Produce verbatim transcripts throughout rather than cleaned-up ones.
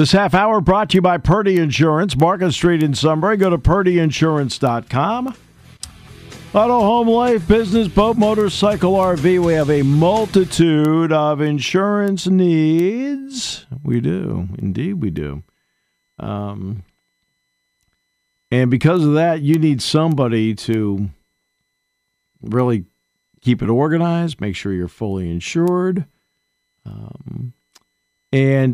This half hour brought to you by Purdy Insurance, Market Street in Sunbury. Go to purdy insurance dot com. Auto, home, life, business, boat, motorcycle, R V. We have a multitude of insurance needs. We do. Indeed, we do. Um, and because of that, you need somebody to really keep it organized, make sure you're fully insured, um, and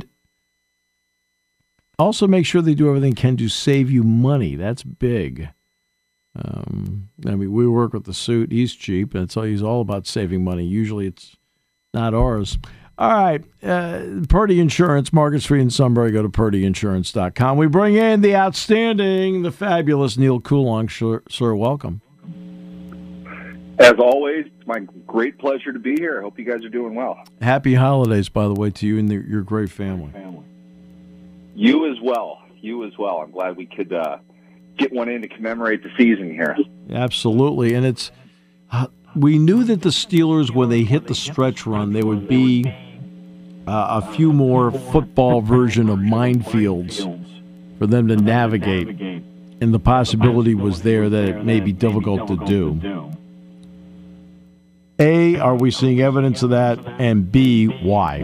also make sure they do everything they can to save you money. That's big. Um, I mean, we work with the suit. He's cheap, and it's all, he's all about saving money. Usually it's not ours. All right. Uh, Purdy Insurance, Market Street in Sunbury. Go to purdy insurance dot com. We bring in the outstanding, the fabulous Neil Coulon. Sir, sir, welcome. As always, it's my great pleasure to be here. I hope you guys are doing well. Happy holidays, by the way, to you and the, your great family. You as well. You as well. I'm glad we could uh, get one in to commemorate the season here. Absolutely. And it's uh, we knew that the Steelers, when they hit the stretch run, they would be uh, a few more football version of minefields for them to navigate. And the possibility was there that it may be difficult to do. A, are we seeing evidence of that? And B, why?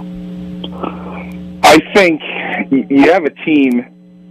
I think you have a team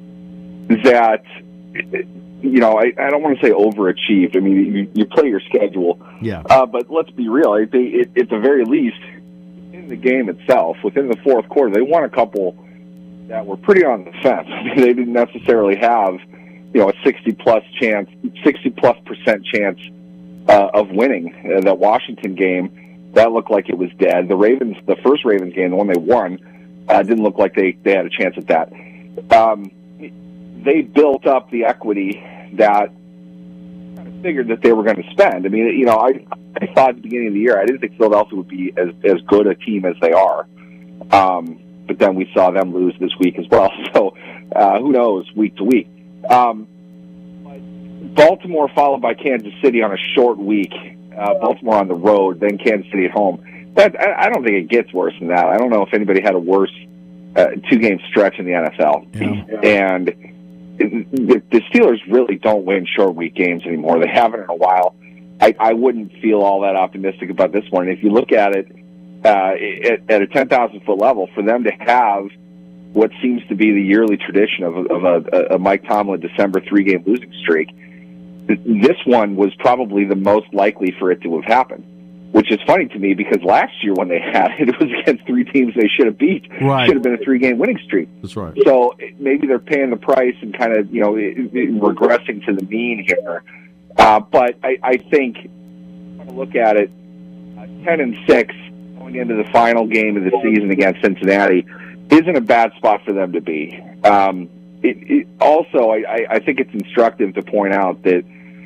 that, you know, I, I don't want to say overachieved. I mean, you, you play your schedule. Yeah. Uh, but let's be real. They, it, at the very least, in the game itself, within the fourth quarter, they won a couple that were pretty on the fence. They didn't necessarily have, you know, a sixty-plus chance, sixty-plus percent chance uh, of winning. Uh, that Washington game, that looked like it was dead. The Ravens, the first Ravens game, the one they won, uh, didn't look like they, they had a chance at that. Um, they built up the equity that kind of figured that they were going to spend. I mean, you know, I, I thought at the beginning of the year, I didn't think Philadelphia would be as, as good a team as they are. Um, but then we saw them lose this week as well. So uh, who knows week to week. Um, Baltimore followed by Kansas City on a short week. Uh, Baltimore on the road, then Kansas City at home. That, I, I don't think it gets worse than that. I don't know if anybody had a worse uh, two-game stretch in the N F L. Yeah. And the, the Steelers really don't win short-week games anymore. They haven't in a while. I, I wouldn't feel all that optimistic about this one. If you look at it uh, at, at a ten thousand foot level, for them to have what seems to be the yearly tradition of, of a, a Mike Tomlin December three-game losing streak, this one was probably the most likely for it to have happened, which is funny to me because last year when they had it, it was against three teams they should have beat. Right. Should have been a three-game winning streak. That's right. So maybe they're paying the price and kind of, you know, regressing to the mean here. Uh, but I, I think, when I look at it, uh, ten and six going into the final game of the season against Cincinnati isn't a bad spot for them to be. Um, it, it also, I, I think it's instructive to point out that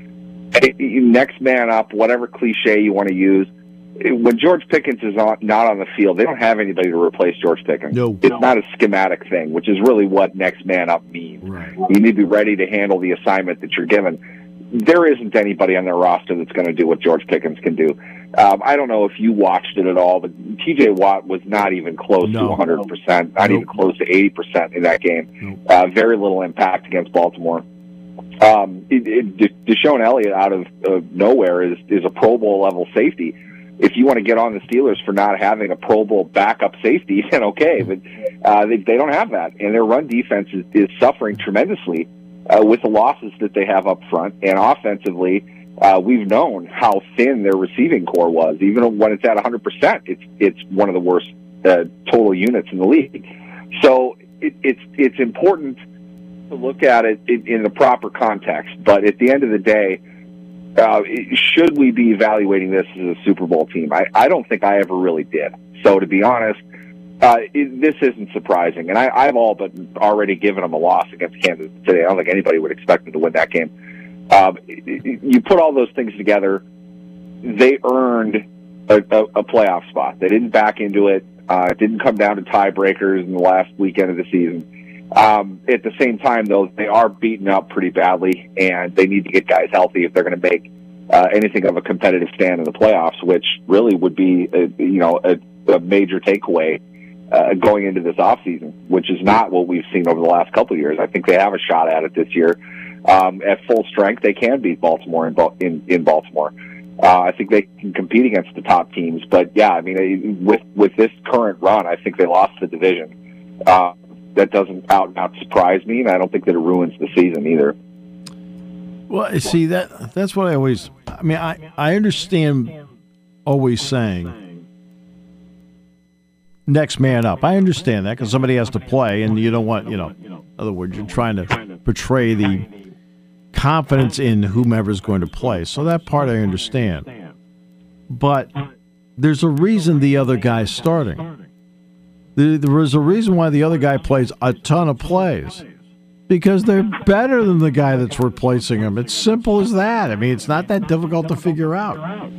next man up, whatever cliche you want to use, when George Pickens is on, not on the field, they don't have anybody to replace George Pickens. No. It's not a schematic thing, which is really what next man up means. Right. You need to be ready to handle the assignment that you're given. There isn't anybody on their roster that's going to do what George Pickens can do. Um, I don't know if you watched it at all, but T J Watt was not even close no. to one hundred percent, not nope. even close to eighty percent in that game. Nope. Uh, very little impact against Baltimore. Um, it, it, Deshaun Elliott out of uh, nowhere is, is a Pro Bowl level safety. If you want to get on the Steelers for not having a Pro Bowl backup safety, then okay, but uh, they, they don't have that, and their run defense is, is suffering tremendously uh, with the losses that they have up front. And offensively, uh, we've known how thin their receiving core was. Even when it's at one hundred percent, it's it's one of the worst uh, total units in the league. So it, it's it's important to look at it in, in the proper context. But at the end of the day, uh, should we be evaluating this as a Super Bowl team? I, I don't think I ever really did. So to be honest, uh, it, this isn't surprising. And I, I've all but already given them a loss against Kansas City. I don't think anybody would expect them to win that game. Uh, you put all those things together, they earned a, a, a playoff spot. They didn't back into it. Uh, it didn't come down to tiebreakers in the last weekend of the season. Um, at the same time, though, they are beaten up pretty badly, and they need to get guys healthy if they're going to make uh, anything of a competitive stand in the playoffs, which really would be, a, you know, a, a major takeaway uh, going into this offseason, which is not what we've seen over the last couple of years. I think they have a shot at it this year. Um, at full strength, they can beat Baltimore in, in, in Baltimore. Uh, I think they can compete against the top teams. But, yeah, I mean, with, with this current run, I think they lost the division. Uh, that doesn't out and out surprise me, and I don't think that it ruins the season either. Well, see, that that's what I always – I mean, I, I understand always saying next man up. I understand that because somebody has to play, and you don't want – you know, in other words, you're trying to portray the – confidence in whomever's going to play. So that part I understand. But there's a reason the other guy's starting. There is a reason why the other guy plays a ton of plays. Because they're better than the guy that's replacing him. It's simple as that. I mean, it's not that difficult to figure out.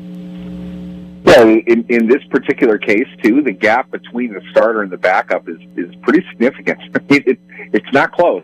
Well, in, in this particular case, too, the gap between the starter and the backup is, is pretty significant. it, it's not close.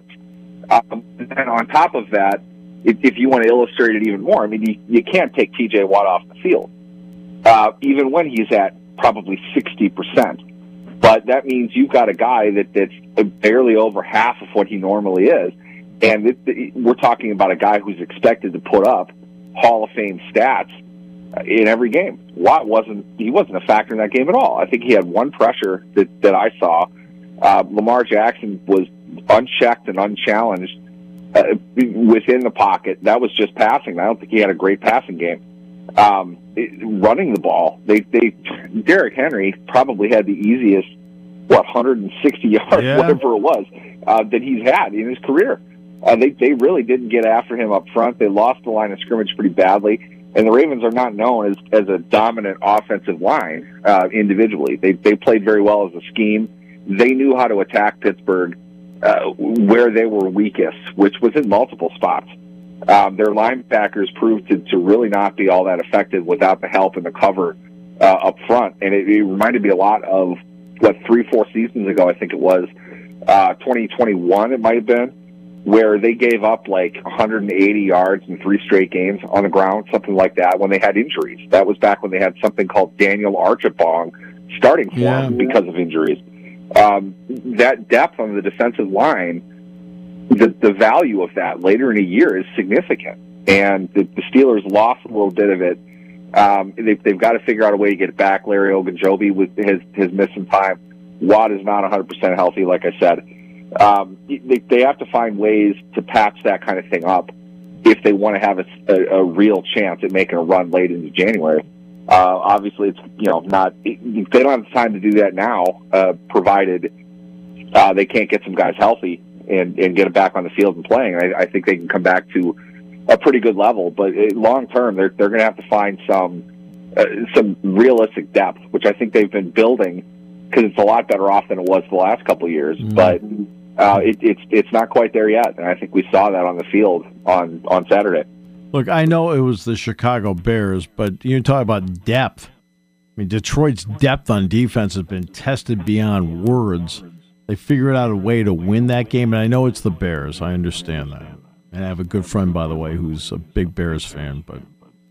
Um, and on top of that, If, if you want to illustrate it even more, I mean, you, you can't take T J Watt off the field, uh, even when he's at probably sixty percent. But that means you've got a guy that, that's barely over half of what he normally is. And it, it, we're talking about a guy who's expected to put up Hall of Fame stats in every game. Watt wasn't, he wasn't a factor in that game at all. I think he had one pressure that, that I saw. Uh, Lamar Jackson was unchecked and unchallenged Uh, within the pocket. That was just passing. I don't think he had a great passing game. Um, it, running the ball, they, they, Derrick Henry probably had the easiest, what, one hundred sixty yards, yeah. whatever it was, uh, that he's had in his career. Uh, they, they really didn't get after him up front. They lost the line of scrimmage pretty badly, and the Ravens are not known as, as a dominant offensive line uh, individually. They, they played very well as a scheme. They knew how to attack Pittsburgh Uh, where they were weakest, which was in multiple spots. Um, their linebackers proved to, to really not be all that effective without the help and the cover uh, up front. And it, it reminded me a lot of, what, three, four seasons ago, I think it was, uh, twenty twenty-one it might have been, where they gave up like one hundred eighty yards in three straight games on the ground, something like that, when they had injuries. That was back when they had something called Daniel Archibong starting for yeah. them because of injuries. Um, that depth on the defensive line, the, the value of that later in a year is significant. And the, the Steelers lost a little bit of it. Um, they've, they've got to figure out a way to get it back. Larry Ogunjobi with his, his missing time. Watt is not one hundred percent healthy, like I said. Um, they, they have to find ways to patch that kind of thing up if they want to have a, a, a real chance at making a run late into January. Uh, obviously, it's, you know, not, they don't have time to do that now, uh, provided uh, they can't get some guys healthy and, and get them back on the field and playing. I, I think they can come back to a pretty good level, but long term, they're, they're going to have to find some, uh, some realistic depth, which I think they've been building because it's a lot better off than it was the last couple of years, mm-hmm. but uh, it, it's, it's not quite there yet. And I think we saw that on the field on, on Saturday. Look, I know it was the Chicago Bears, but you talk about depth. I mean, Detroit's depth on defense has been tested beyond words. They figured out a way to win that game, and I know it's the Bears. I understand that. And I have a good friend, by the way, who's a big Bears fan, but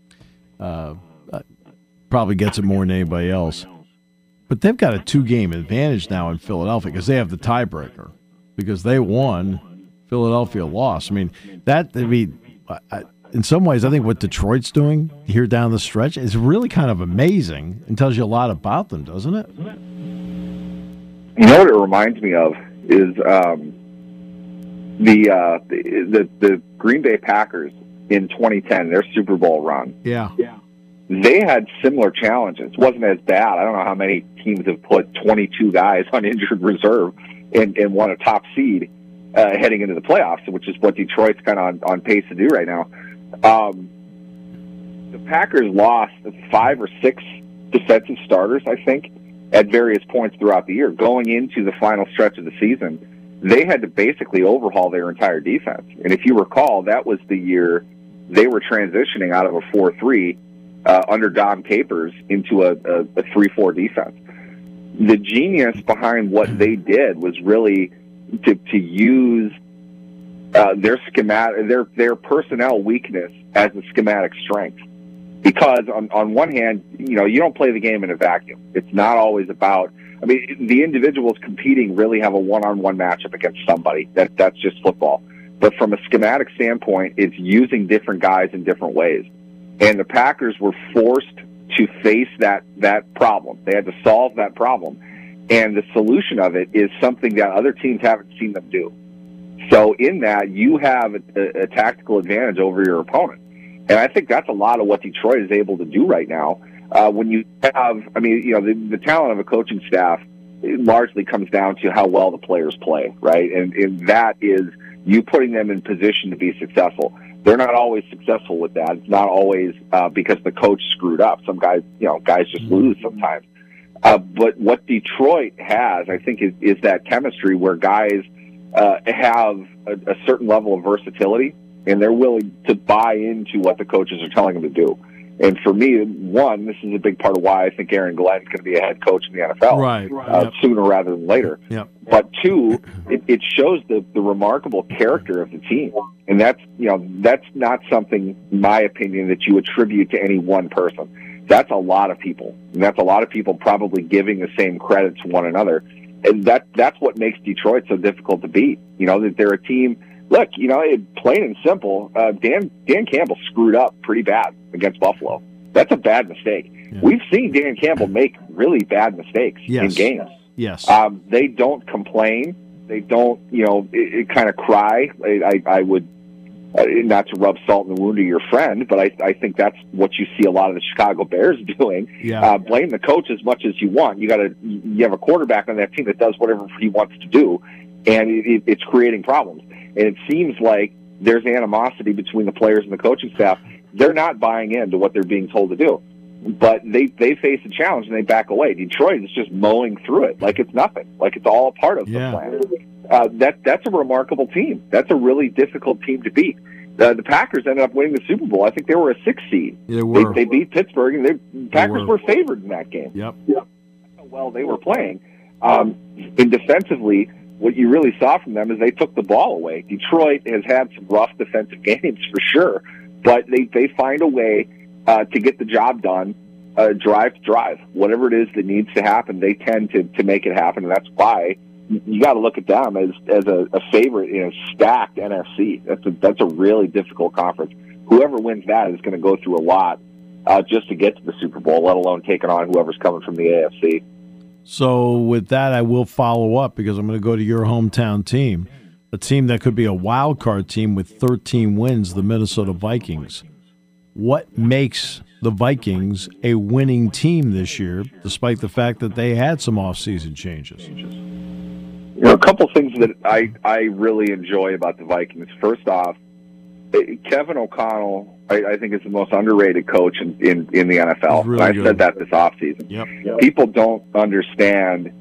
uh, probably gets it more than anybody else. But they've got a two-game advantage now in Philadelphia because they have the tiebreaker. Because they won, Philadelphia lost. I mean, that, I mean, I, in some ways, I think what Detroit's doing here down the stretch is really kind of amazing and tells you a lot about them, doesn't it? You know what it reminds me of is um, the, uh, the the the Green Bay Packers in twenty ten, their Super Bowl run. Yeah. yeah. They had similar challenges. It wasn't as bad. I don't know how many teams have put twenty-two guys on injured reserve and, and won a top seed uh, heading into the playoffs, which is what Detroit's kind of on, on pace to do right now. Um, the Packers lost five or six defensive starters, I think, at various points throughout the year. Going into the final stretch of the season, they had to basically overhaul their entire defense. And if you recall, that was the year they were transitioning out of a four three uh, under Dom Capers into a, a, a three four defense. The genius behind what they did was really to, to use uh, their schematic, their their personnel weakness as a schematic strength. Because on, on one hand, you know, you don't play the game in a vacuum. It's not always about, I mean, the individuals competing really have a one-on-one matchup against somebody. That that's just football. But from a schematic standpoint, it's using different guys in different ways. And the Packers were forced to face that that problem. They had to solve that problem. And the solution of it is something that other teams haven't seen them do. So in that, you have a, a tactical advantage over your opponent. And I think that's a lot of what Detroit is able to do right now. Uh, when you have, I mean, you know, the, the talent of a coaching staff, it largely comes down to how well the players play, right? And, and that is you putting them in position to be successful. They're not always successful with that. It's not always uh, because the coach screwed up. Some guys, you know, guys just lose sometimes. Uh, but what Detroit has, I think, is, is that chemistry where guys uh, have a, a certain level of versatility, and they're willing to buy into what the coaches are telling them to do. And for me, one, this is a big part of why I think Aaron Glenn's going to be a head coach in the N F L right, uh, yep. sooner rather than later. Yep. But two, it, it shows the, the remarkable character of the team. And that's, you know, that's not something, in my opinion, that you attribute to any one person. That's a lot of people. And that's a lot of people probably giving the same credit to one another. And that that's what makes Detroit so difficult to beat. You know, that they're a team. Look, you know, it, plain and simple, uh, Dan Dan Campbell screwed up pretty bad against Buffalo. That's a bad mistake. Yeah. We've seen Dan Campbell make really bad mistakes yes. in games. Yes. Um, they don't complain. They don't, you know, it, it kind of cry. I, I, I would, uh, not to rub salt in the wound of your friend, but I, I think that's what you see a lot of the Chicago Bears doing. Yeah. Uh, blame the coach as much as you want. You got to, you have a quarterback on that team that does whatever he wants to do, and it, it, it's creating problems. And it seems like there's animosity between the players and the coaching staff. They're not buying into what they're being told to do. But they, they face a challenge and they back away. Detroit is just mowing through it like it's nothing, like it's all a part of yeah. the plan. Uh, that, that's a remarkable team. That's a really difficult team to beat. Uh, the Packers ended up winning the Super Bowl. I think they were a six seed. They were. They, they beat Pittsburgh, and the Packers they were. were favored in that game. Yep. That's how well they were playing. Um, and defensively, what you really saw from them is they took the ball away. Detroit has had some rough defensive games for sure, but they, they find a way uh, to get the job done, uh, drive to drive. Whatever it is that needs to happen, they tend to, to make it happen, and that's why you got to look at them as as a, a favorite in a stacked N F C. That's a, that's a really difficult conference. Whoever wins that is going to go through a lot uh, just to get to the Super Bowl, let alone taking on whoever's coming from the A F C. So with that, I will follow up because I'm going to go to your hometown team, a team that could be a wild card team with thirteen wins, the Minnesota Vikings. What makes the Vikings a winning team this year, despite the fact that they had some offseason changes? You know, a couple things that I, I really enjoy about the Vikings. First off, Kevin O'Connell, I, I think, is the most underrated coach in, in, in the N F L. Really I good. said that this offseason. Yep. Yep. People don't understand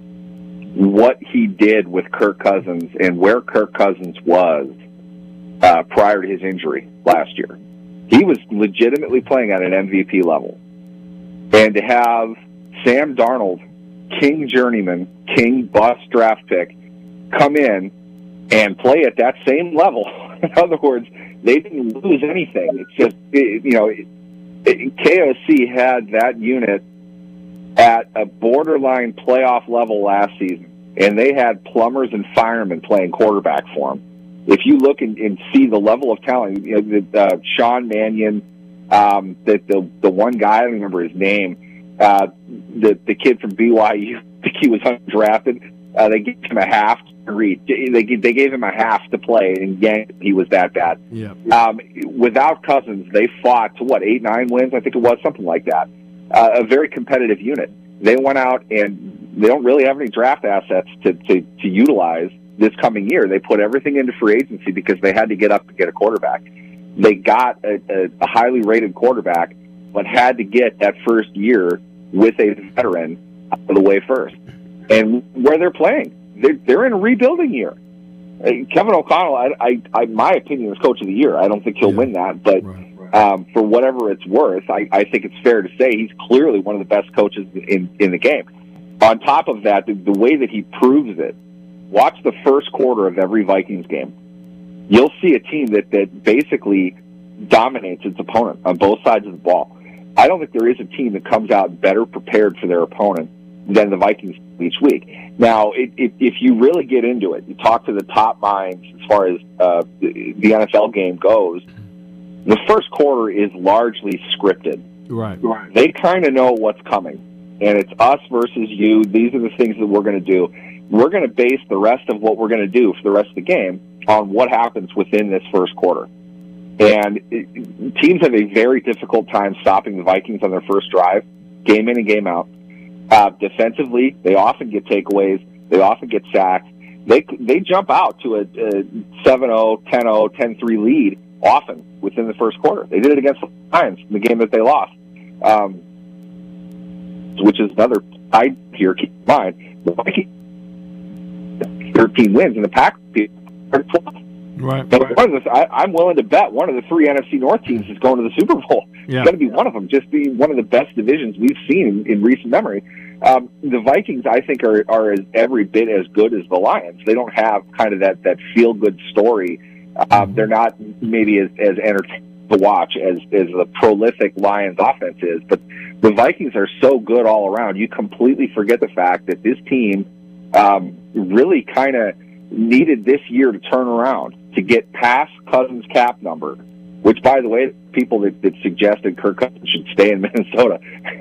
what he did with Kirk Cousins and where Kirk Cousins was uh, prior to his injury last year. He was legitimately playing at an M V P level. And to have Sam Darnold, king journeyman, king bust draft pick, come in and play at that same level. In other words, they didn't lose anything. It's just, it, you know, it, it, K O C had that unit at a borderline playoff level last season, and they had plumbers and firemen playing quarterback for them. If you look and, and see the level of talent, you know, the, uh, Sean Mannion, um, the, the the one guy, I don't remember his name, uh, the the kid from B Y U, I think he was undrafted. Uh, they gave him a half to read. They they gave him a half to play, and yanked him. He was that bad. Yeah. Um, without Cousins, they fought to what eight, nine wins. I think it was something like that. Uh, a very competitive unit. They went out and they don't really have any draft assets to to, to utilize this coming year. They put everything into free agency because they had to get up to get a quarterback. They got a, a, a highly rated quarterback, but had to get that first year with a veteran out of the way first. And where they're playing, they're, they're in a rebuilding year. Uh, Kevin O'Connell, I, I, I, my opinion is coach of the year. I don't think he'll yeah. win that, but right, right. Um, for whatever it's worth, I, I think it's fair to say he's clearly one of the best coaches in, in the game. On top of that, the, the way that he proves it, watch the first quarter of every Vikings game. You'll see a team that, that basically dominates its opponent on both sides of the ball. I don't think there is a team that comes out better prepared for their opponent than the Vikings each week. Now, it, it, if you really get into it, you talk to the top minds as far as uh, the, the N F L game goes, the first quarter is largely scripted. Right. They kind of know what's coming, and it's us versus you. These are the things that we're going to do. We're going to base the rest of what we're going to do for the rest of the game on what happens within this first quarter. And it, teams have a very difficult time stopping the Vikings on their first drive, game in and game out. Uh, defensively, they often get takeaways. They often get sacked. They they jump out to a, a seven oh, ten oh, ten three lead often within the first quarter. They did it against the Lions in the game that they lost, um, which is another side here. Keep in mind, the Vikings thirteen wins, and the Packers are twelve. Right. So one of the, I, I'm willing to bet one of the three N F C North teams is going to the Super Bowl. Yeah. It's going to be one of them. Just be one of the best divisions we've seen in, in recent memory. Um, the Vikings, I think, are are as, every bit as good as the Lions. They don't have kind of that, that feel good story. Um, they're not maybe as, as entertaining to watch as as the prolific Lions offense is, but the Vikings are so good all around. You completely forget the fact that this team um, really kind of needed this year to turn around to get past Cousins' cap number, which, by the way, people that, that suggested Kirk Cousins should stay in Minnesota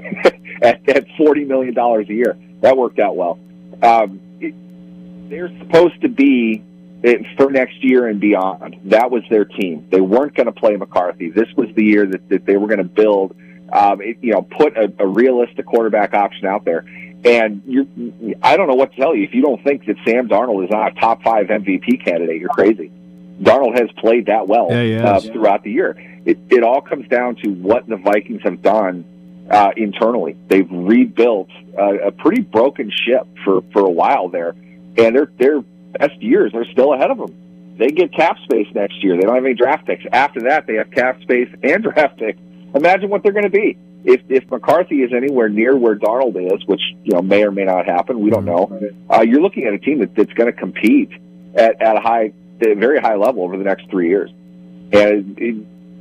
at, at forty million dollars a year. That worked out well. Um, it, they're supposed to be, it, for next year and beyond, that was their team. They weren't going to play McCarthy. This was the year that, that they were going to build, um, it, you know, put a, a realistic quarterback option out there. And you're, I don't know what to tell you. If you don't think that Sam Darnold is not a top five M V P candidate, you're crazy. Darnold has played that well yeah, uh, throughout the year. It, it all comes down to what the Vikings have done uh, internally. They've rebuilt uh, a pretty broken ship for, for a while there, and their their best years are still ahead of them. They get cap space next year. They don't have any draft picks. After that, they have cap space and draft picks. Imagine what they're going to be. If if McCarthy is anywhere near where Darnold is, which you know may or may not happen, we don't know. Uh, you're looking at a team that, that's going to compete at, at a high, at a very high level over the next three years. And it,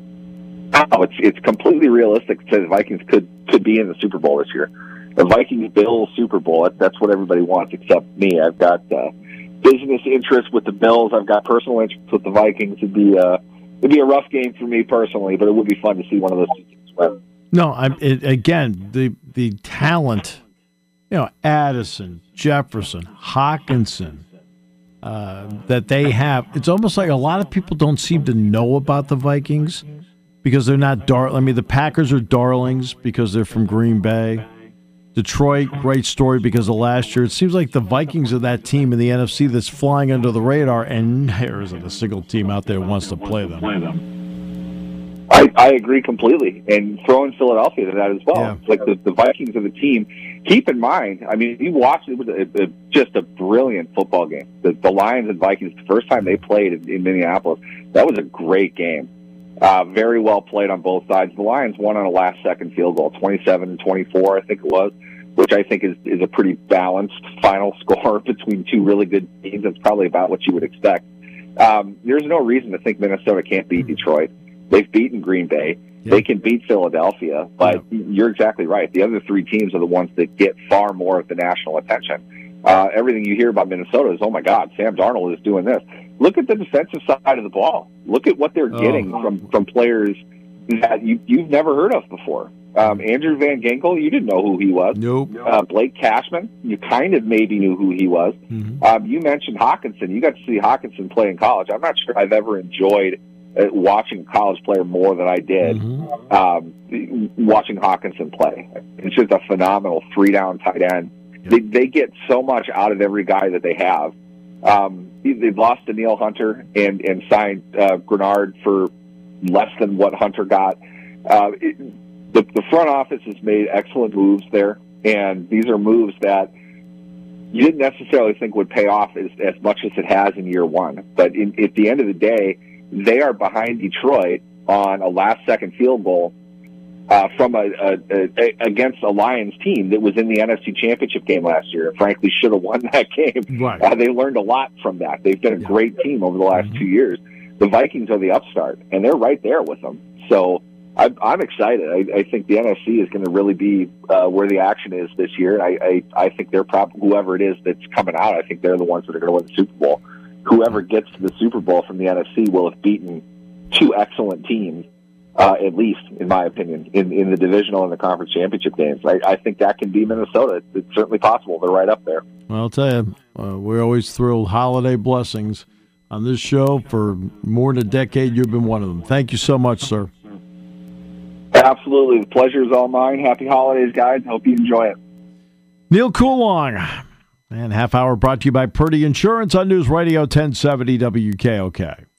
oh, it's it's completely realistic to say the Vikings could could be in the Super Bowl this year. The Vikings Bills Super Bowl. That's what everybody wants, except me. I've got uh, business interests with the Bills. I've got personal interests with the Vikings. It'd be uh, it'd be a rough game for me personally, but it would be fun to see one of those two teams win. No, I'm it, again the the talent, you know, Addison, Jefferson, Hockenson, uh, that they have. It's almost like a lot of people don't seem to know about the Vikings because they're not dar. I mean, the Packers are darlings because they're from Green Bay. Detroit, great story because of last year. It seems like the Vikings are that team in the N F C that's flying under the radar, and there isn't a single team out there who wants to play them. I, I agree completely, and throw in Philadelphia to that as well. Yeah. It's like the, the Vikings are the team. Keep in mind, I mean, you watched it was a, a, just a brilliant football game. The, the Lions and Vikings, the first time they played in, in Minneapolis, that was a great game. Uh, very well played on both sides. The Lions won on a last-second field goal, twenty-seven and twenty-four, I think it was, which I think is, is a pretty balanced final score between two really good teams. That's probably about what you would expect. Um, there's no reason to think Minnesota can't beat Detroit. They've beaten Green Bay. Yep. They can beat Philadelphia, but yep. You're exactly right. The other three teams are the ones that get far more of the national attention. Uh, everything you hear about Minnesota is, oh, my God, Sam Darnold is doing this. Look at the defensive side of the ball. Look at what they're getting oh. from, from players that you, you've never heard of before. Um, Andrew Van Ginkel, you didn't know who he was. Nope. Uh, Blake Cashman, you kind of maybe knew who he was. Mm-hmm. Um, you mentioned Hockenson. You got to see Hockenson play in college. I'm not sure I've ever enjoyed uh, watching a college player more than I did mm-hmm. um, watching Hockenson play. It's just a phenomenal three-down tight end. Yep. They, they get so much out of every guy that they have. Um, they've lost Danielle Hunter and, and signed uh, Grenard for less than what Hunter got. Uh, it, the, the front office has made excellent moves there, and these are moves that you didn't necessarily think would pay off as, as much as it has in year one. But in, at the end of the day, they are behind Detroit on a last-second field goal uh, from a, a, a against a Lions team that was in the N F C Championship game last year. Frankly, should have won that game. Right. Uh, they learned a lot from that. They've been a great team over the last mm-hmm. two years. The Vikings are the upstart, and they're right there with them. So I, I'm excited. I, I think the N F C is going to really be uh, where the action is this year. I, I, I think they're probably, whoever it is that's coming out, I think they're the ones that are going to win the Super Bowl. Whoever gets to the Super Bowl from the N F C will have beaten two excellent teams, uh, at least, in my opinion, in, in the divisional and the conference championship games. I, I think that can be Minnesota. It's, it's certainly possible. They're right up there. Well, I'll tell you, uh, we're always thrilled. Holiday blessings on this show. For more than a decade, you've been one of them. Thank you so much, sir. Absolutely. The pleasure is all mine. Happy holidays, guys. Hope you enjoy it. Neil Coulong. And half hour brought to you by Purdy Insurance on News Radio ten seventy W K O K.